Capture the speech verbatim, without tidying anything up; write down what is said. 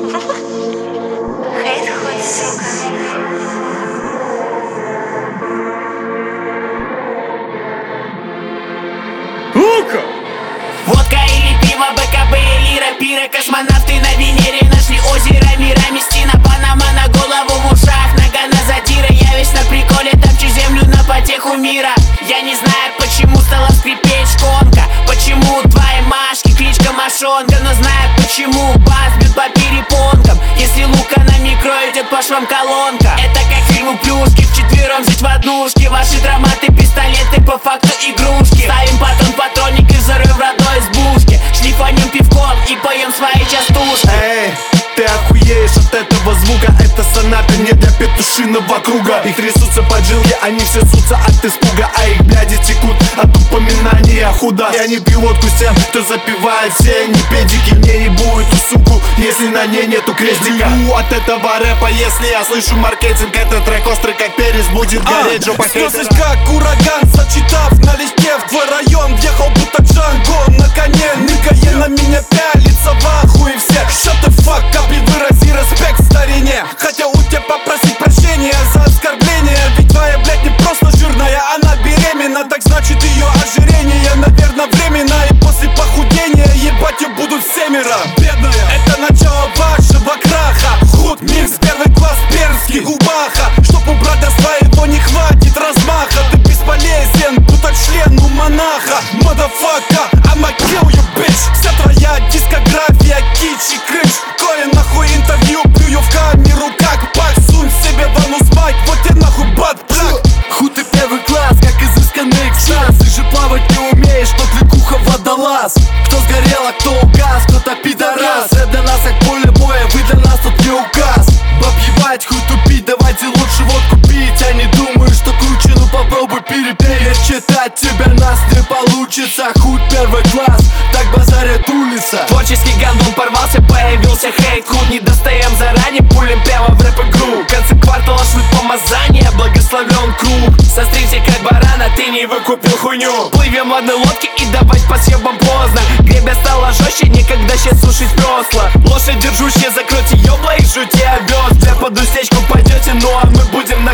Хейт хоть, сука. Сука! Водка или пиво, БКБ или рапира. Космонавты на Венере нашли озеро мира. Местина, Панама на голову в ушах. Нога на задира, я весь на приколе. Топчу землю на потеху мира. Я не знаю, почему стала скрипеть шконка. Почему у твоей Машки кличка Машонка. Но знаю, почему бас бьет по перепонкам. Если лука на микро идет по швам колонка. Это как фильм «Плюшки», вчетвером жить в однушке. Ваши драматы, пистолеты, по факту игрушки. Ставим патрон, патронник и взрыв в родной избушке. Шлифанем пивком и поем свои частушки. Эй, ты охуеешь от этого звука. Это соната не для петушиного круга. Их трясутся поджилки, они все сутся от испуга. А их бляди текут от упоминания худа. Я не пью водку с тем, кто запивает все не педики. Мне не будет эту суку, если на ней нету крестика. У от этого рэпа, если я слышу маркетинг. Этот трек острый как перец, будет гореть жопа хейтера. Сносишь как ураган, сочетав налегке в твой район. Въехал будто Джанго на коне. Никая на меня пялится в ахуе все. Shut the fuck up и вырази респект старине. Хотя у тебя попросить прощения за оскорбление. Ведь твоя, блядь, не просто жирная, она беременна. Так значит ее ожирение, наверное, временно. И после похудения ебать ее будут семеро. Бедная, это начало вашего краха. Худ, микс, первый класс, перский, губаха. Чтоб у брата своего не хватит размаха. Ты бесполезен, будто член у монаха. Motherfucker, I'ma kill you, bitch. Вся твоя дискография, кич и крыш. Кое нахуй интервью, плюю в камеру как пак. Сунь себе в анус майк, вот тебе нахуй бат-плак. Худ, ты первый класс, как изысканный экстаз. Ты же плавать не умеешь, но кликуха водолаз. Кто сгорел, а кто угас, кто-то пидорас. Это для нас как поле боя, вы для нас тут не указ. Баб ебать, хуй тупить, давайте лучше водку пить. Я не думаю, что круче, ну попробуй перепеть. Читать тебя нас не получится. Худ первый класс, так базарит улица. Творческий гандон порвался, появился хейт. Худ не достаем заранее, пулем прямо в рэп-игру. В конце квартала шлют помазания, благословен круг. Состримся как барана, ты не выкупил хуйню. Плывем в одной лодке и давать по съебам поздно. Гребя стала жестче, никогда щас сушить весла. Лошадь держущая, закройте ёбла и жути овес. Для под уздечку пойдете, ну а мы будем на